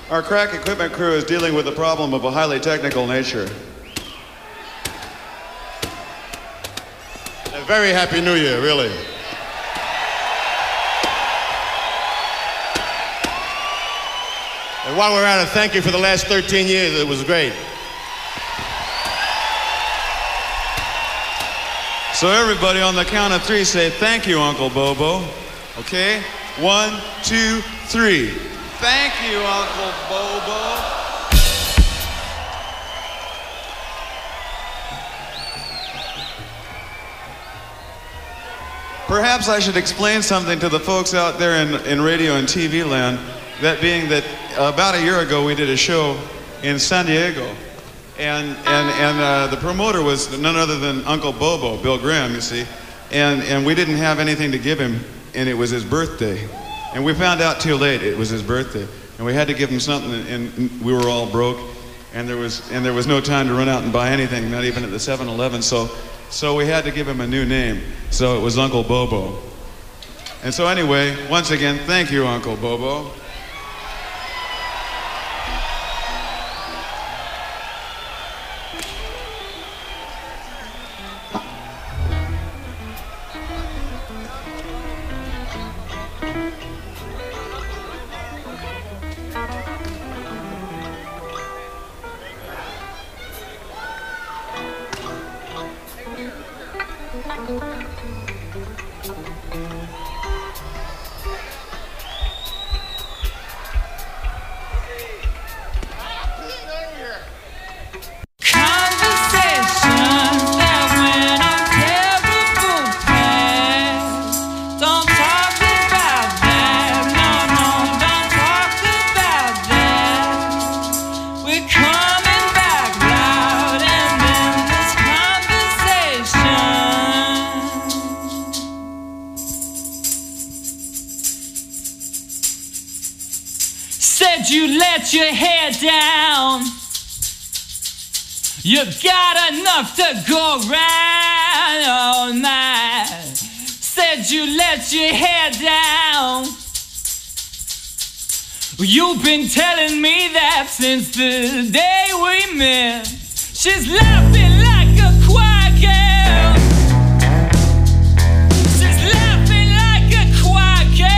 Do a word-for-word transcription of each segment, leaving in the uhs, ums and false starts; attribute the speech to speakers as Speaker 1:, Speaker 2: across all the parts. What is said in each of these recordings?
Speaker 1: Our crack equipment crew is dealing with a problem of a highly technical nature.
Speaker 2: A very happy New Year, really. And while we're at it, thank you for the last thirteen years. It was great.
Speaker 1: So everybody on the count of three say, thank you, Uncle Bobo. Okay? One, two, three. Thank you, Uncle Bobo. Perhaps I should explain something to the folks out there in, in radio and T V land. That being that about a year ago we did a show in San Diego. And, and, and uh, the promoter was none other than Uncle Bobo, Bill Graham, you see. And, and we didn't have anything to give him, and it was his birthday. And we found out too late it was his birthday. And we had to give him something, and we were all broke. And there was, and there was no time to run out and buy anything, not even at the seven eleven. So, so we had to give him a new name. So it was Uncle Bobo. And so anyway, once again, thank you, Uncle Bobo.
Speaker 3: Your head down. You got enough to go round all night. Said you let your head down. You've been telling me that since the day we met. She's laughing like a choir girl. She's laughing like a choir girl.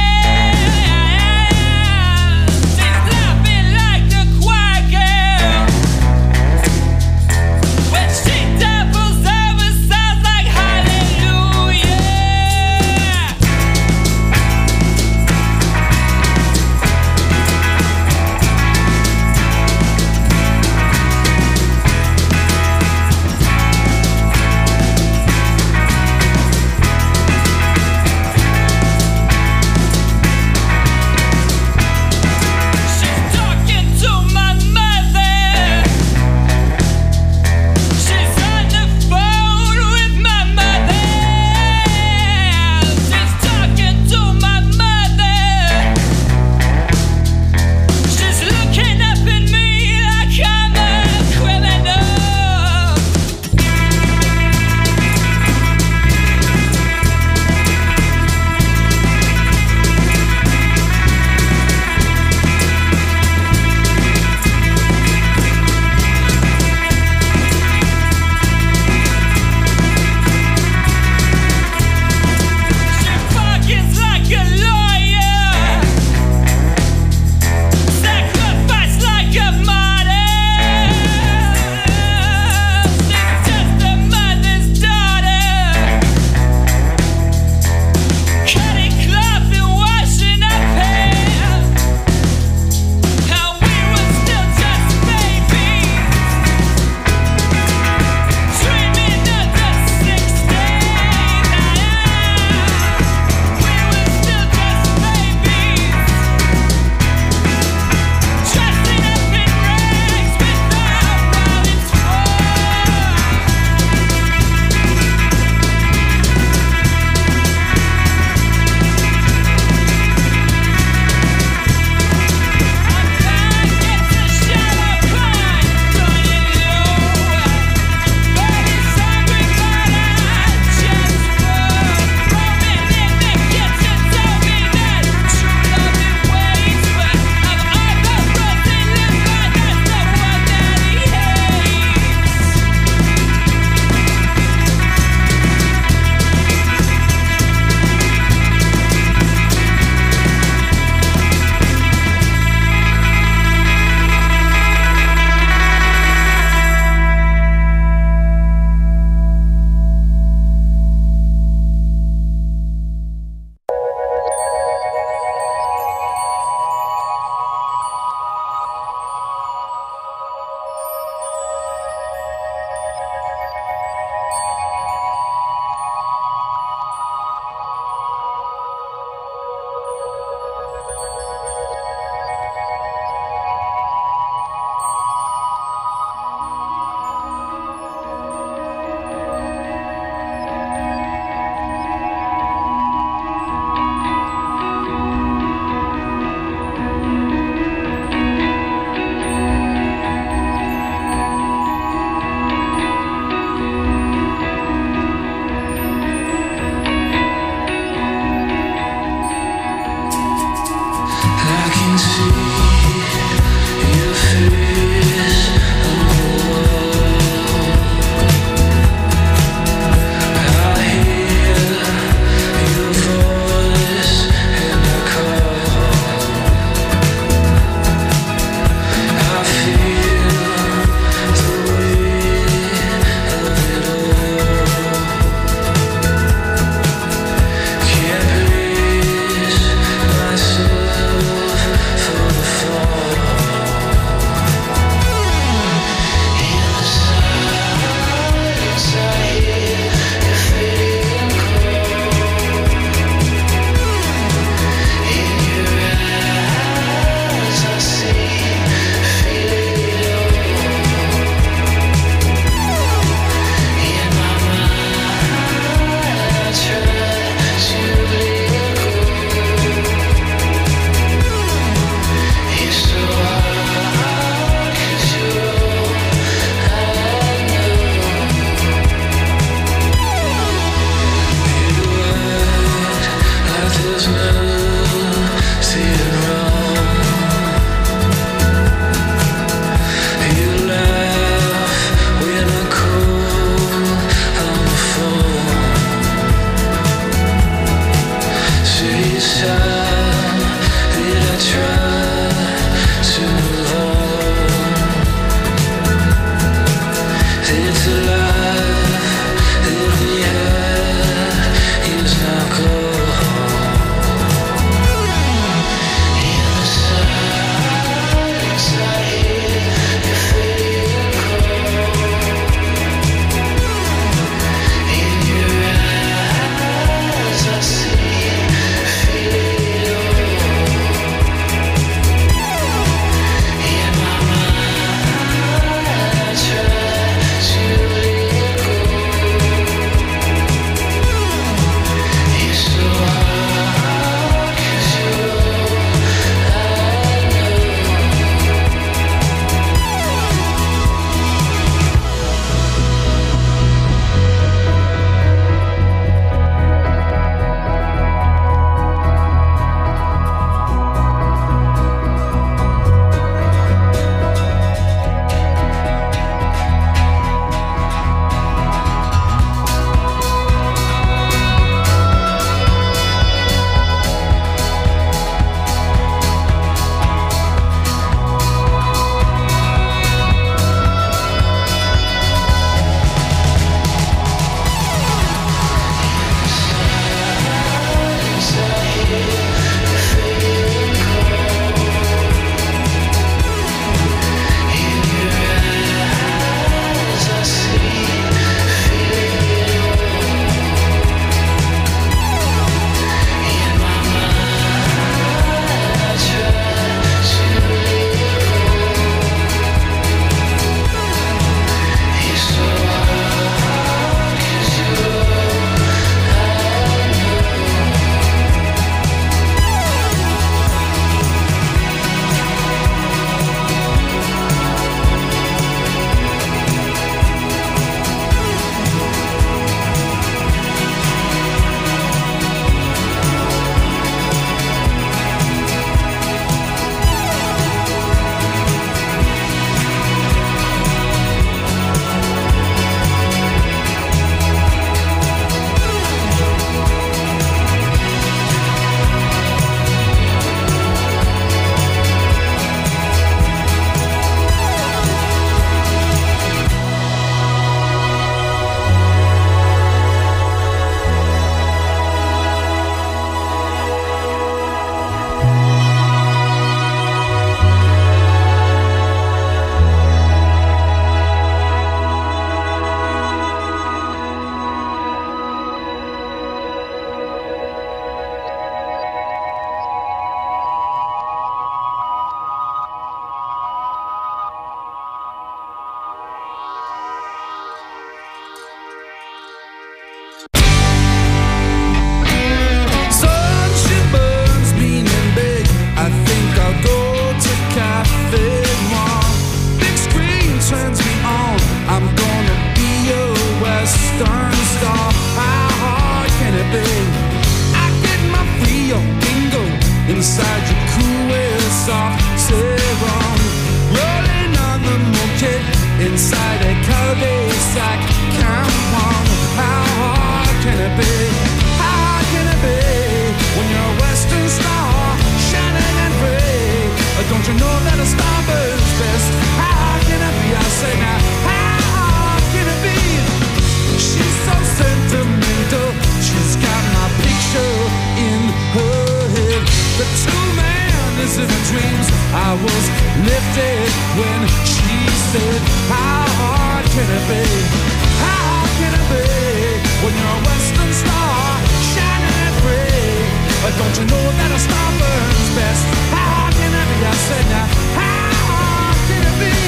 Speaker 4: But don't you know that a star burns best? How can it be? I say now, how can it be? She's so sentimental. She's got my picture in her head. The two-man is in her dreams. I was lifted when she said, how hard can it be? How can it be when you're a western star shining and free? But don't you know that a star burns best? How hard can it be? I said now, how hard can it be?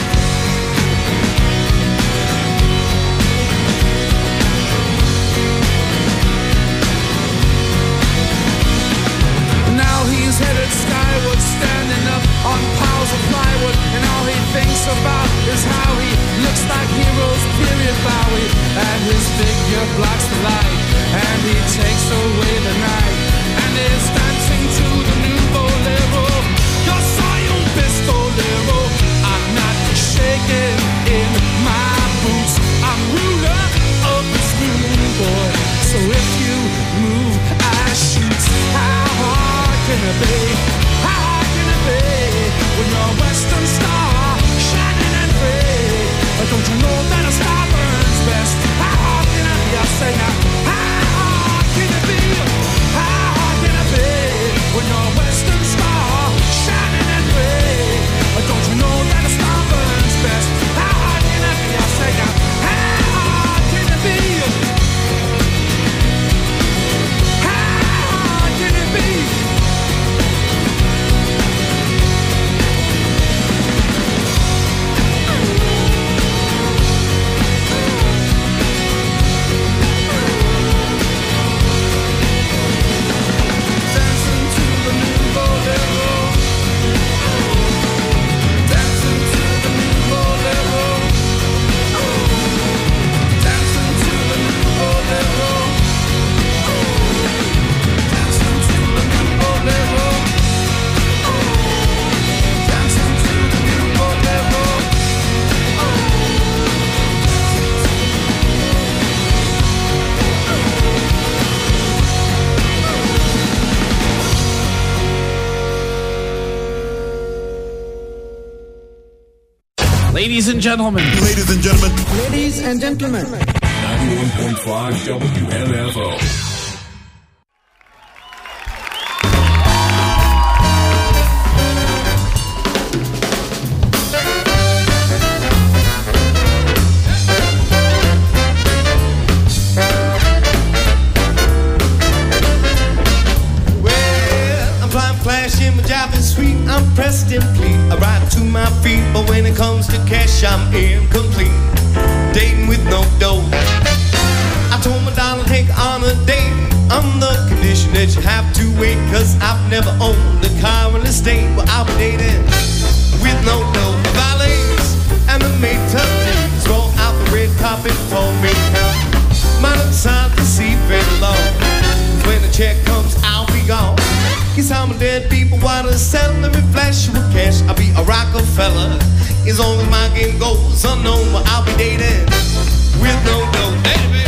Speaker 4: Now he's headed skyward, standing up on piles of plywood, and all he thinks about is how he looks like heroes, period Bowie, and his figure blocks the light, and he takes away the night, and is dancing to the new bolero. Yo soy un pistolero, I'm not shaking in my boots, I'm ruler of this new boy, so if you move, I shoot. How hard can it be? How hard can it be when you're a western star shining and free? But don't you know that a star burns best? How hard can it be? I say now, how hard can it be? How hard can it be when you're a western star shining and free? But don't you know that a star burns best? How hard can it be? I say now, how hard can it be? How can it be? Dancing to the new bolero. Dancing to the new bolero. Dancing to the new bolero. Dancing to the new bolero. Dancing to the new bolero.
Speaker 5: Ladies and gentlemen.
Speaker 2: Ladies and gentlemen.
Speaker 4: Ladies and gentlemen.
Speaker 6: ninety-one point five W M F O.
Speaker 7: Well, I'm flying flash in my job is sweet. I'm pressed and clean. I ride to my feet, but when it comes to cash, I'm incomplete. Dating with no dough. I told my darling, take on a date on the condition that you have to wait, cause I've never owned a car in the state. Well, I'll be dating with no dough. The valets and the maid tucked roll out the red carpet for me. Might have decided to see very low. When the check comes, I'll be gone. Guess I'm a dead people wanna sell. Let me flash you with cash. I'll be a Rockefeller. As long as my game goes unknown, well, I'll be dating with no dough, baby.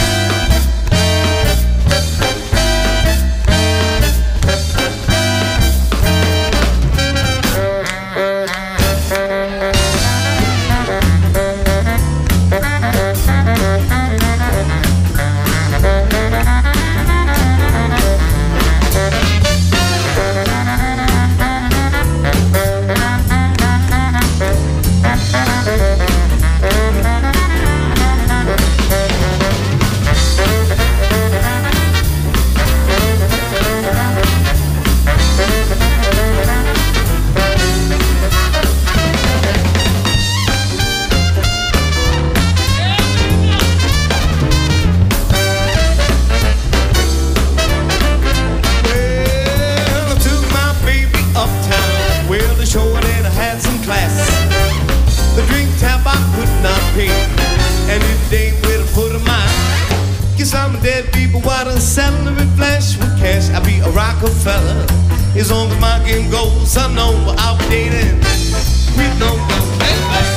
Speaker 7: Rockefeller, as long as my game goes unknown, well, I'll be dating with no dough, baby.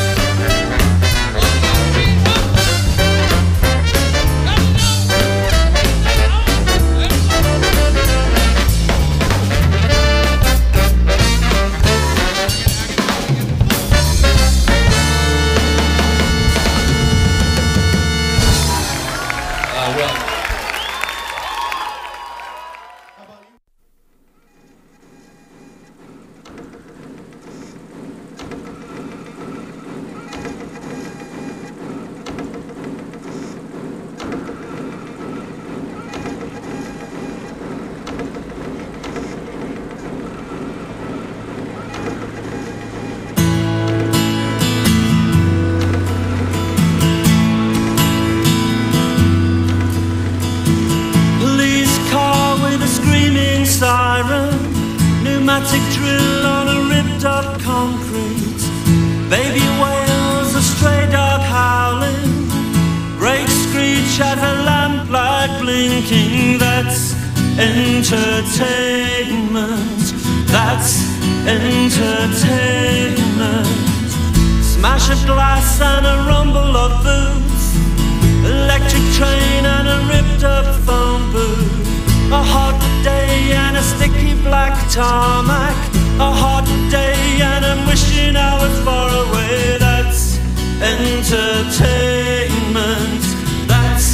Speaker 8: automatic drill on a ripped up concrete. Baby whales, a stray dog howling. Brakes screech at a lamplight blinking. That's entertainment. That's entertainment. Smash of glass and a rumble of boots. Electric train and a ripped up phone booth. A hot day and a sticky black tarmac. A hot day and I'm wishing I was far away. That's entertainment. That's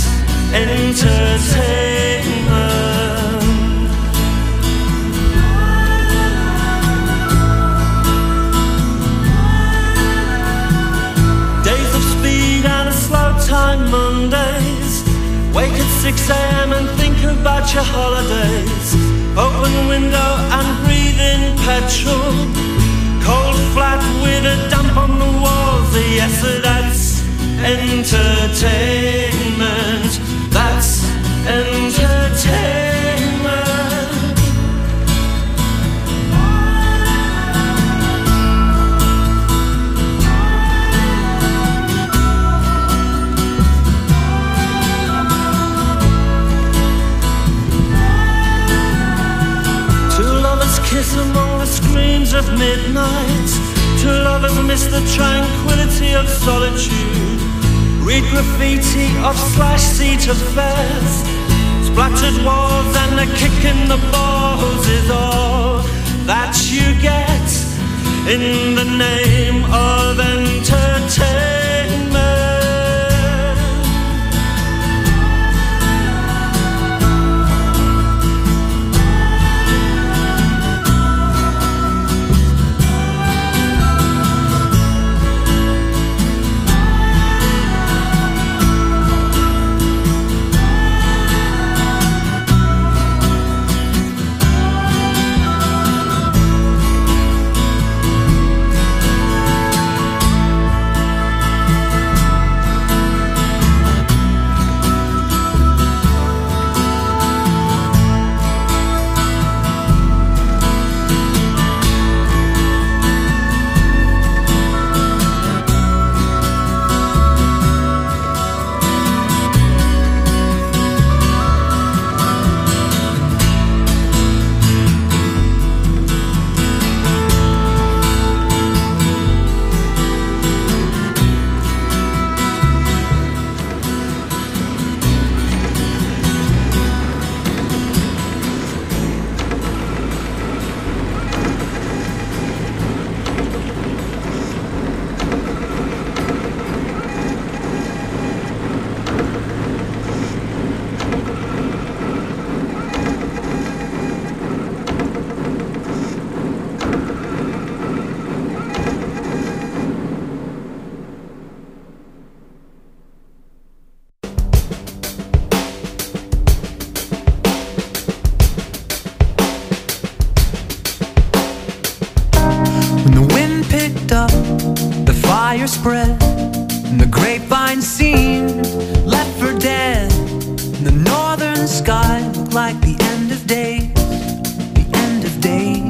Speaker 8: entertainment. Days of speed and a slow time Mondays. Wake at six a m and think about your holidays. Open window and breathe in petrol. Cold flat with a damp on the walls. Yes, that's entertainment. That's entertainment. Kiss among the screams of midnight. Two lovers miss the tranquility of solitude. Read graffiti of slash seat affairs. Splattered walls and a kick in the balls is all that you get in the name of entertainment.
Speaker 9: Spread and the grapevine seemed left for dead. And the northern sky looked like the end of days, the end of days.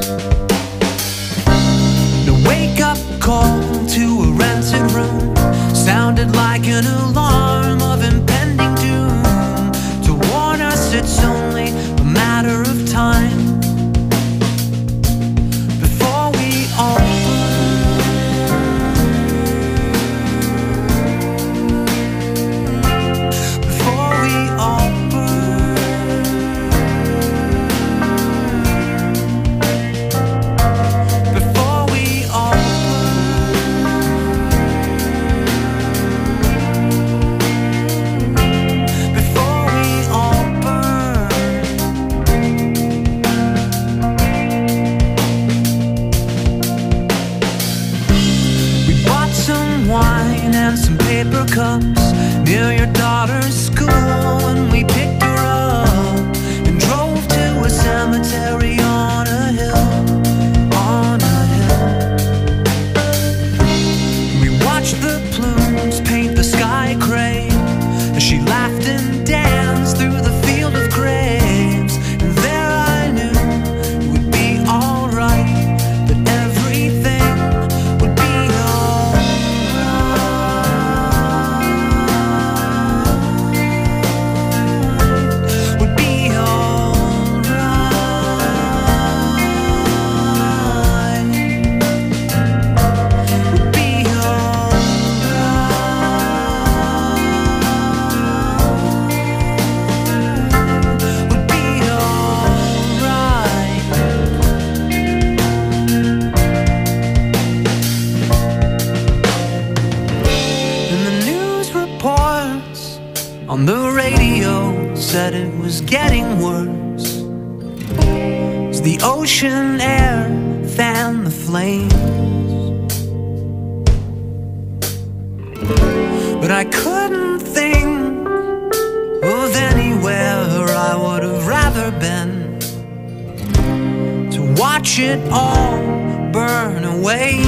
Speaker 9: The wake-up call to a rented room sounded like an alarm of impending doom, to warn us it's only a matter of time before we all that it was getting worse as the ocean air fanned the flames. But I couldn't think of anywhere I would have rather been to watch it all burn away.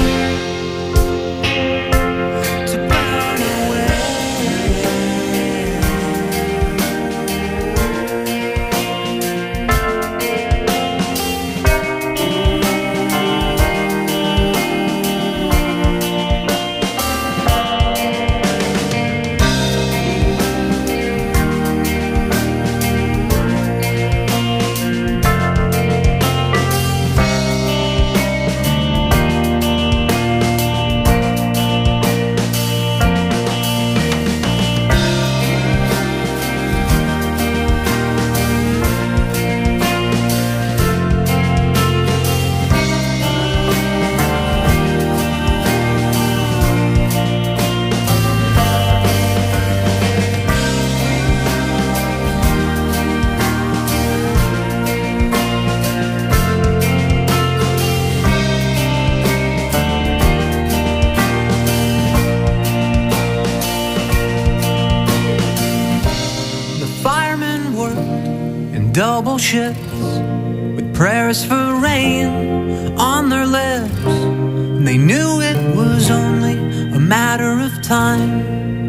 Speaker 9: Double shifts with prayers for rain on their lips, and they knew it was only a matter of time.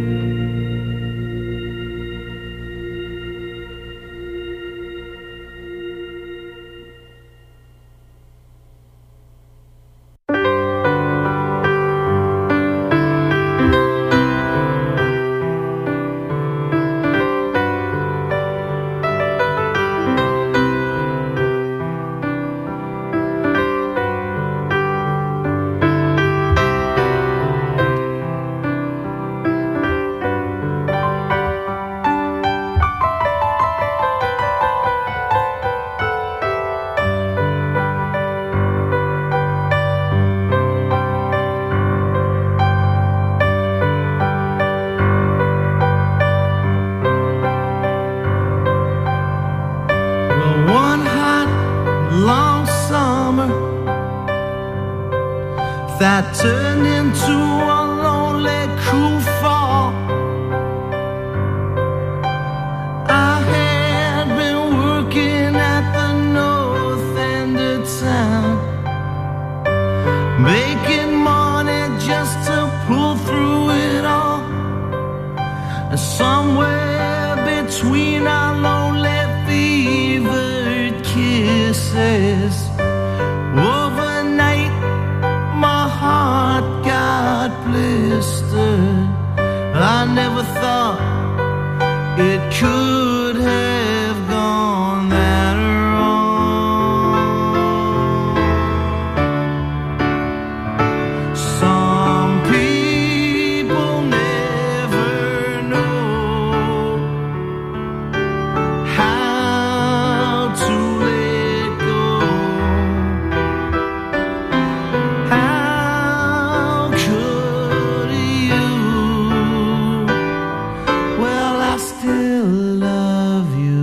Speaker 8: That turned into a lonely, cruel fall. I had been working at the north end of town, making money just to pull through it all. And somewhere between our lonely, fevered kisses, overnight my heart got blistered. I never thought it could have gone that wrong. Some people never know how to let go. How could you? Well, I still love you.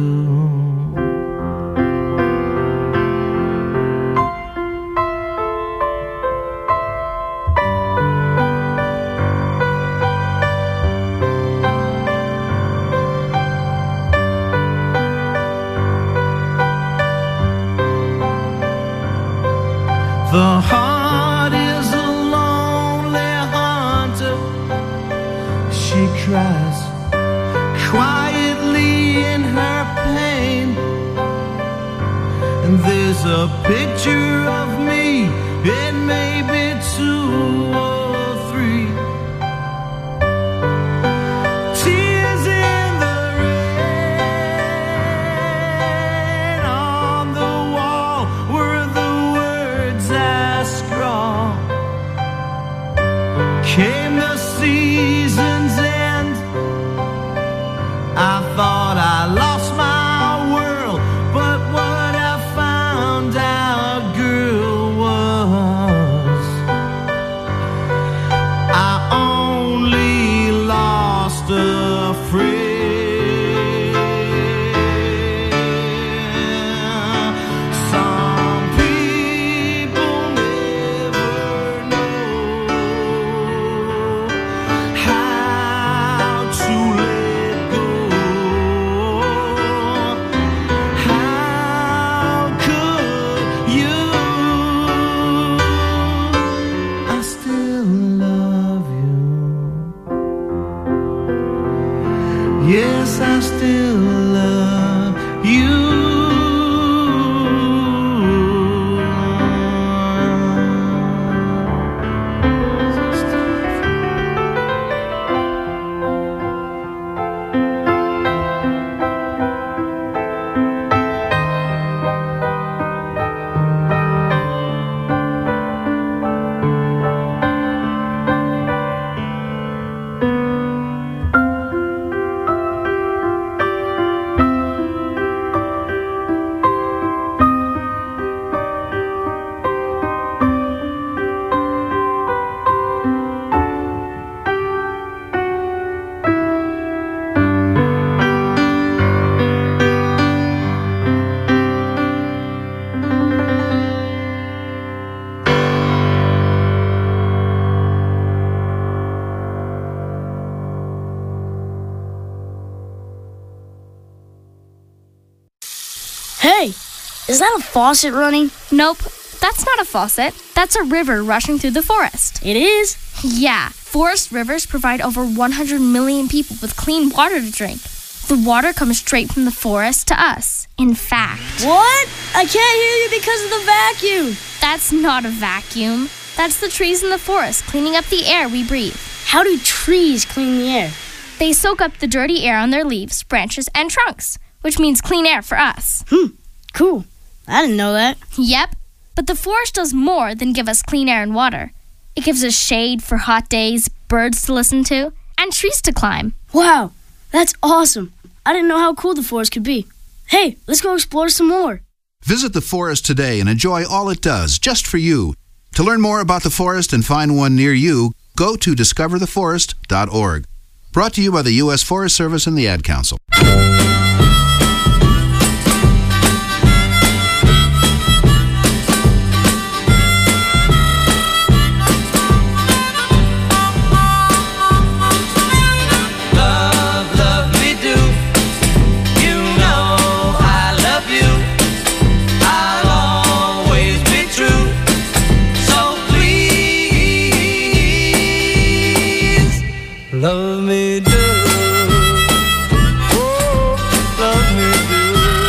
Speaker 8: The heart is a lonely hunter. She cries quietly in her pain, and there's a picture of me, it may be two or three. Tears in the rain on the wall were the words I scrawled. Came the season's end, I thought I lost my world, but what I found out, girl, was
Speaker 10: Hey, is that a faucet running?
Speaker 11: Nope, that's not a faucet. That's a river rushing through the forest.
Speaker 10: It is?
Speaker 11: Yeah, forest rivers provide over one hundred million people with clean water to drink. The water comes straight from the forest to us. In fact...
Speaker 10: What? I can't hear you because of the vacuum.
Speaker 11: That's not a vacuum. That's the trees in the forest cleaning up the air we breathe.
Speaker 10: How do trees clean the air?
Speaker 11: They soak up the dirty air on their leaves, branches, and trunks, which means clean air for us.
Speaker 10: Hmm, cool. I didn't know that.
Speaker 11: Yep, but the forest does more than give us clean air and water. It gives us shade for hot days, birds to listen to, and trees to climb.
Speaker 10: Wow, that's awesome. I didn't know how cool the forest could be. Hey, let's go explore some more.
Speaker 12: Visit the forest today and enjoy all it does, just for you. To learn more about the forest and find one near you, go to discover the forest dot org. Brought to you by the U S Forest Service and the Ad Council.
Speaker 8: Love me do, oh, love me do.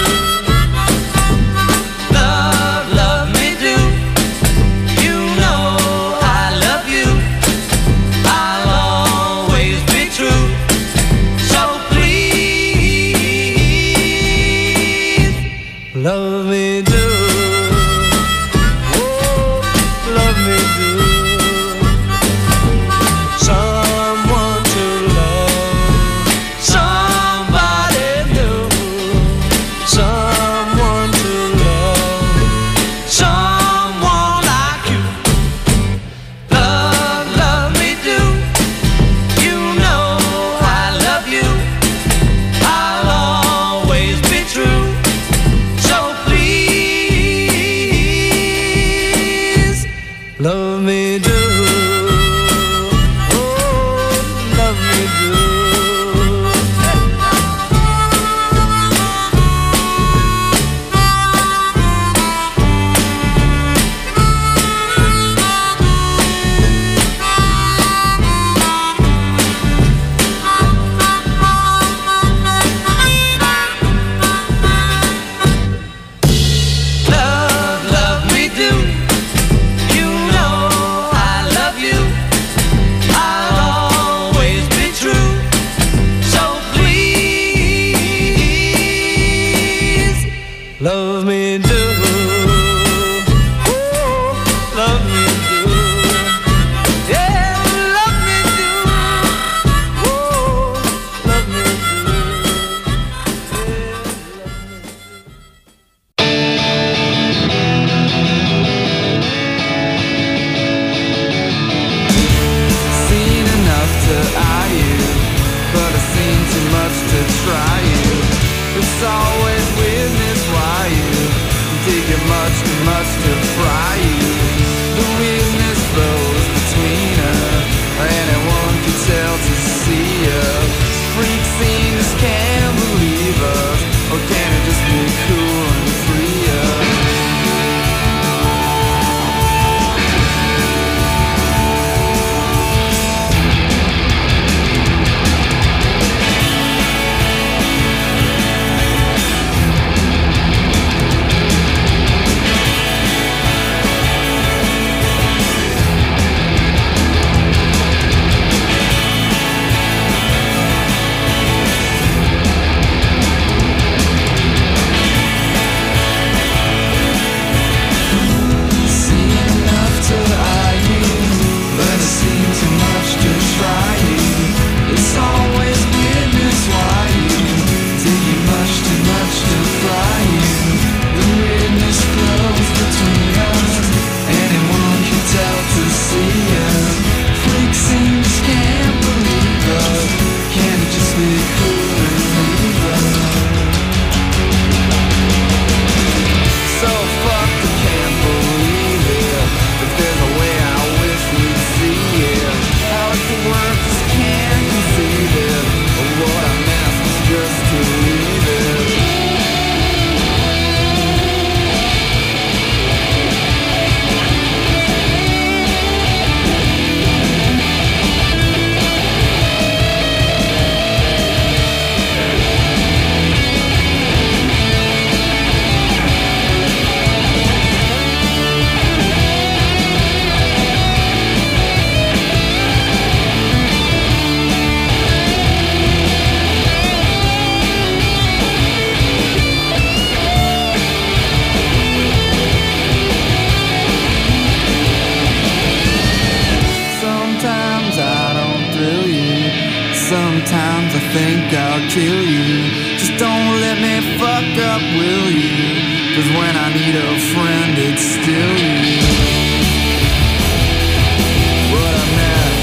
Speaker 8: Love, love me do. You know I love you. I'll always be true. So please, love me do, oh, love me do. Someone to love, somebody new. Someone to love, someone like you. Love, love me do. You know I love you. I'll always be true. So please, love me do. Love me do, oh, love me do, yeah, love me do, oh, love me do, yeah,
Speaker 4: Seen enough to eye you, but I've seen too much to try you. It's always weirdness why you dig it much too much to fry you. The weirdness flows between us. Anyone can tell to see us. Freak scene just can't believe us. Or can it just be cool and free us? sometimes I think I'll kill you. Just don't let me fuck up, will you? Cause when I need a friend, it's still you. What I meant.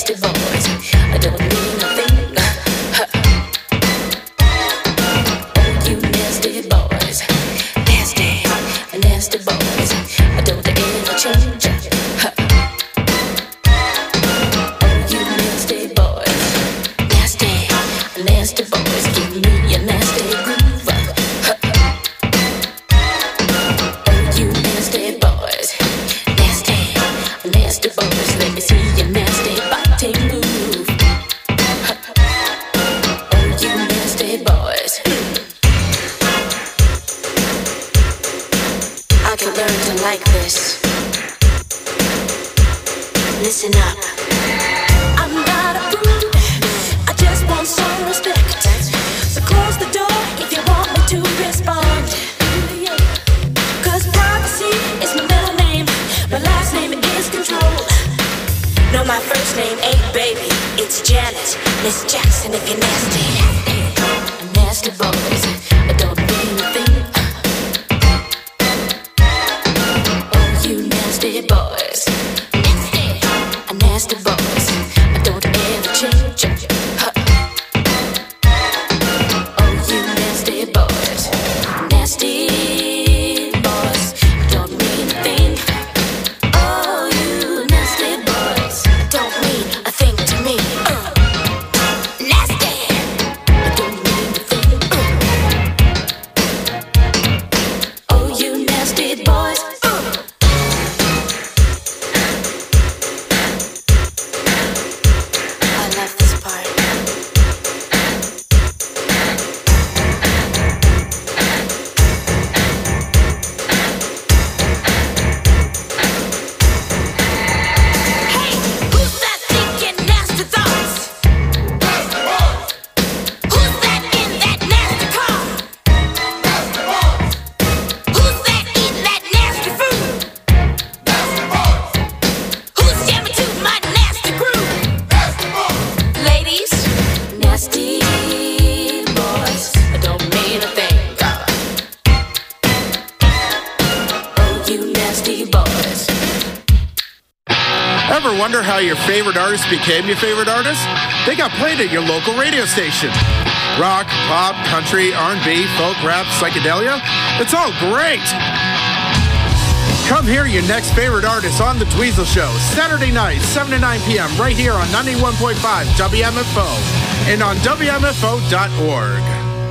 Speaker 13: nasty boys. I don't mean nothing. Oh, you nasty boys, nasty, nasty boys. I don't ever change. Oh, you nasty boys, nasty, nasty boys. Give me your nasty groove. Oh, you nasty boys, nasty, nasty boys. Let me see your nasty body move. Oh, you nasty boys. I can learn to like this. Listen up. I'm not a prude. I just want some respect. So close the door if you want me to respond. Cause privacy is my middle name. My last name is Control. No, my first name ain't Baby. It's Janet, Miss Jackson if you're nasty. Nasty boys, I don't mean a thing. Oh, you nasty boys, nasty, nasty boys. I don't ever change. Oh, you nasty boys, nasty boys. I don't mean a thing. Oh, you nasty boys, don't mean a thing to me. Uh, nasty, I don't mean a thing. Uh. Oh, you nasty boys. Uh. I love this part. Hey, who's that thinking nasty thoughts? Nasty boys. Who's that in that nasty car? Nasty boys. Who's that eating that nasty food? Nasty boys. Who's jamming to my nasty groove? Nasty boys. Ladies, nasty boys. I don't mean a thing. Oh, you nasty boys.
Speaker 5: Ever wonder how your favorite artist became your favorite artist? They got played at your local radio station. Rock, pop, country, R and B, folk, rap, psychedelia. It's all great. Come hear your next favorite artist on The Dweezil Show, Saturday night, seven to nine p.m. right here on ninety-one point five W M F O and on W M F O dot org.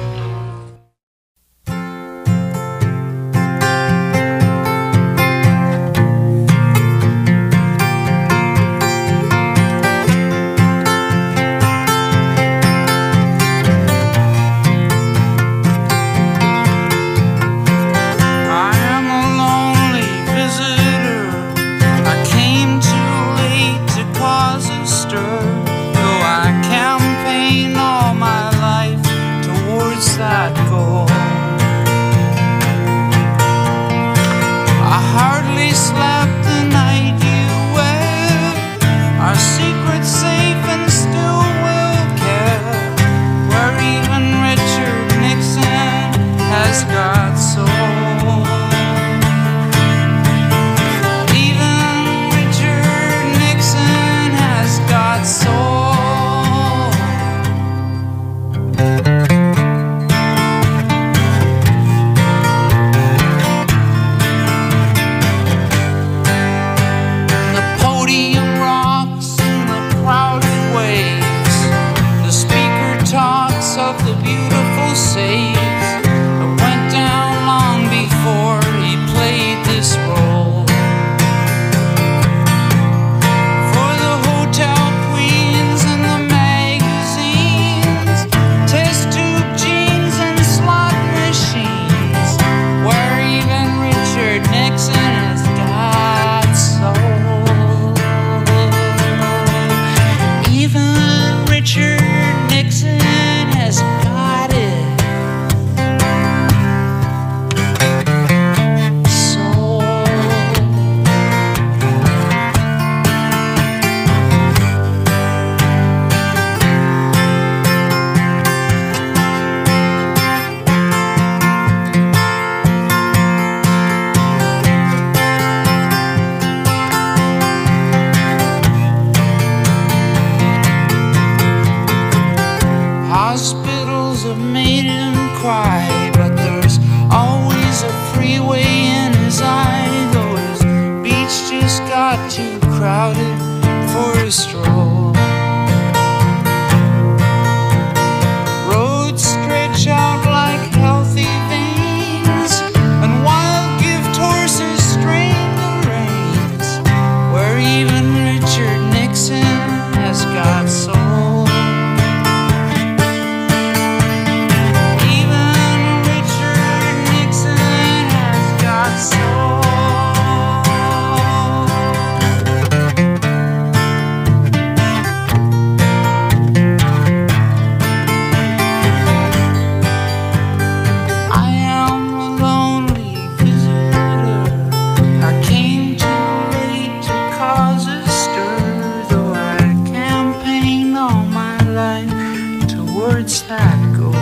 Speaker 3: I am a lonely visitor. I came too late to cause a stir. Though I campaign all my life to
Speaker 14: words that go.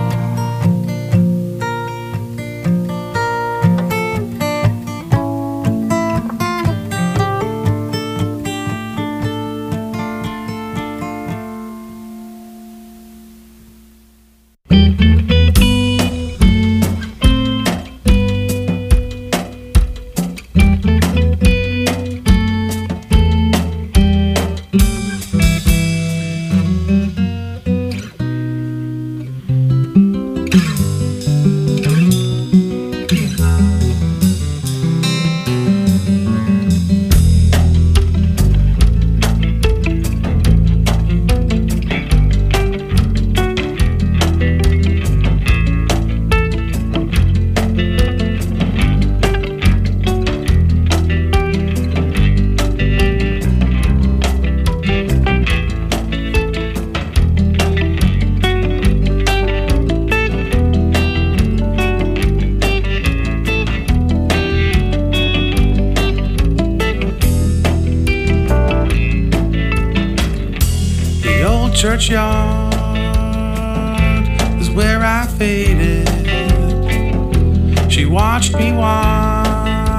Speaker 4: Churchyard is where I faded. She watched me while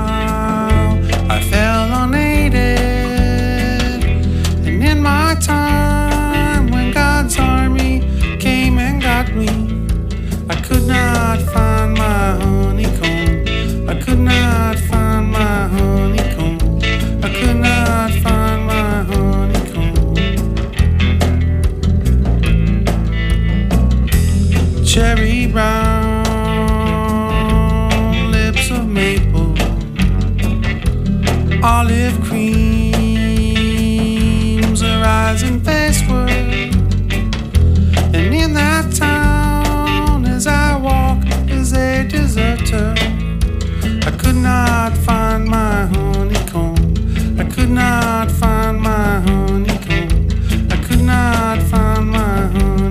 Speaker 4: I fell unaided. And in my time when God's army came and got me, I could not find my honeycomb. I could not find my honeycomb. I could not find my honeycomb. Cherry brown lips of maple, olive creams are rising faceward. And in that town as I walk is a deserter. I could not find my honeycomb. I could not find my honeycomb. I could not find my honeycomb.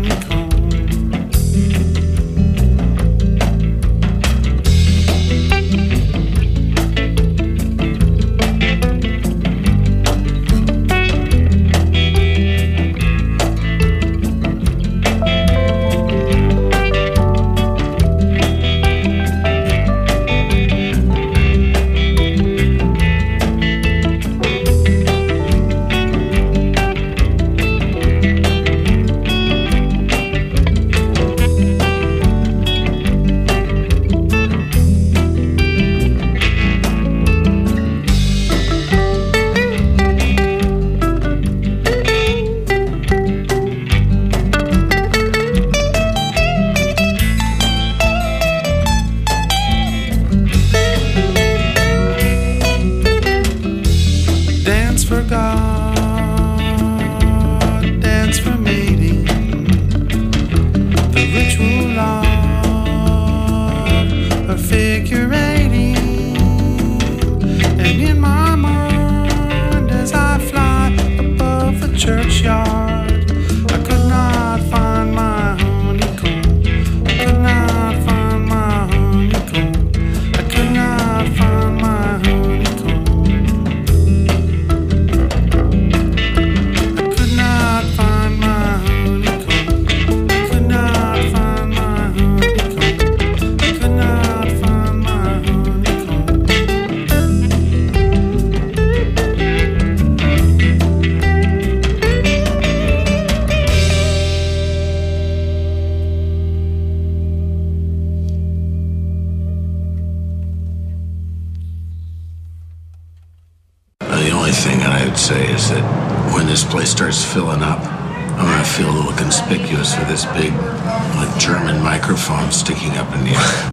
Speaker 12: Starts filling up, I'm gonna feel a little conspicuous with this big, like, German microphone sticking up in the air.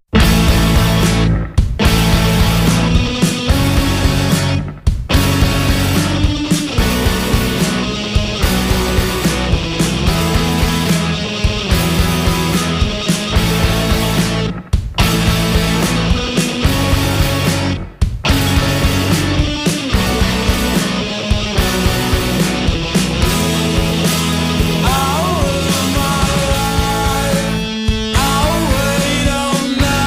Speaker 4: I'll wait all night.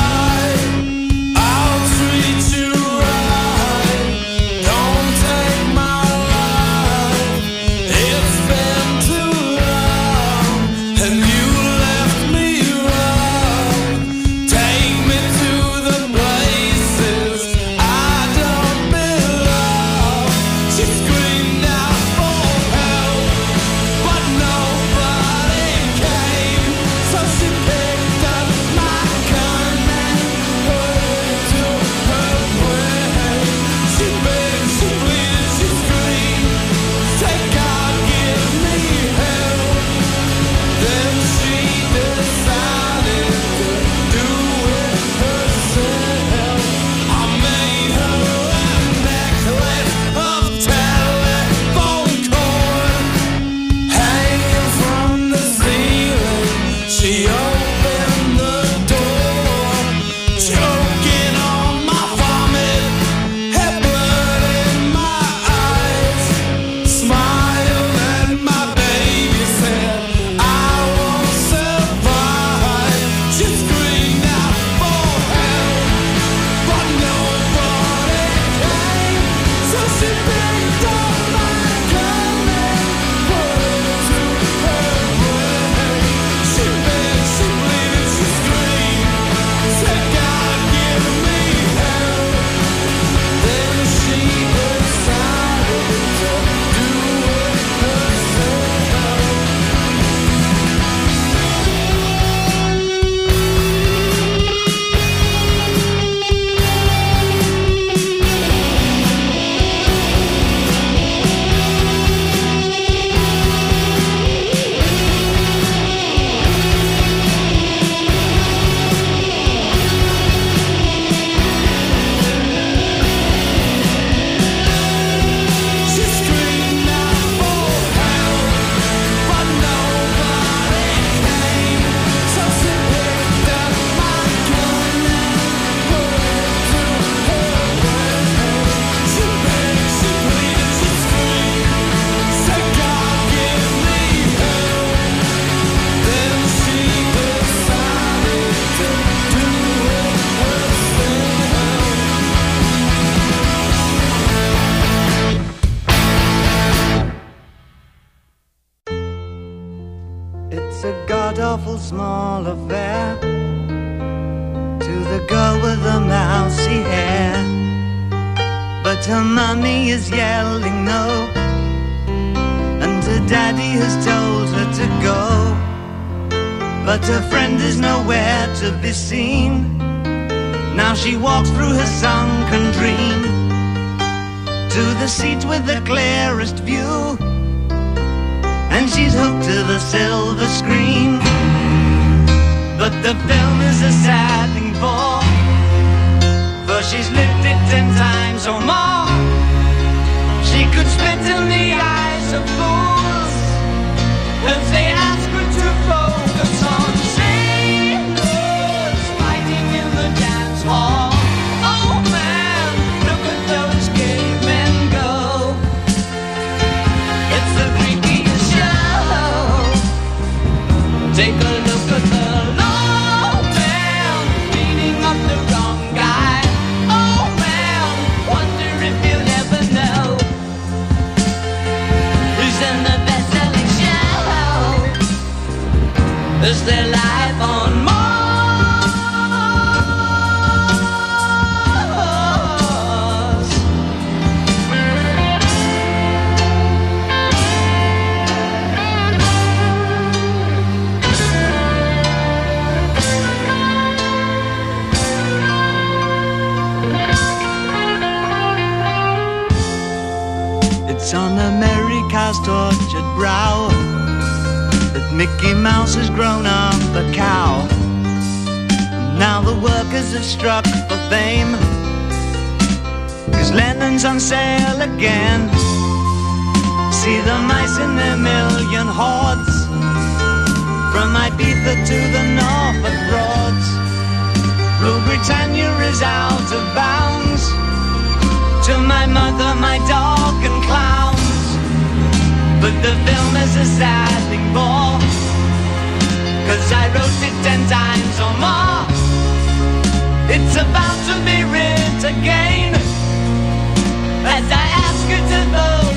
Speaker 14: It's a god-awful small affair to the girl with the mousy hair, but her mummy is yelling no, and her daddy has told her to go, but her friend is nowhere to be seen. Now she walks through her sunken dream to the seat with the clearest view, and she's hooked to the silver screen. But the film is a sad thing for, for she's lived it ten times or more. She could spit in the eyes of fools if they ask her to focus on sailors fighting in the dance hall. Oh man, look at those cavemen go. It's the freakiest show. Take a look at the low man beating up the wrong guy. Oh man, wonder if you'll ever know who's in the best-selling show. Is there life on Mars? It's on America's tortured brow that Mickey Mouse has grown up a cow. Now the workers have struck for fame, 'cause Lennon's on sale again. See the mice in their million hordes, from Ibiza to the Norfolk Broads. Rule Britannia is out of bounds, to my mother, my dog and clowns. But the film is a sad thing for, 'cause I wrote it ten times or more. It's about to be writ again, as I ask you to vote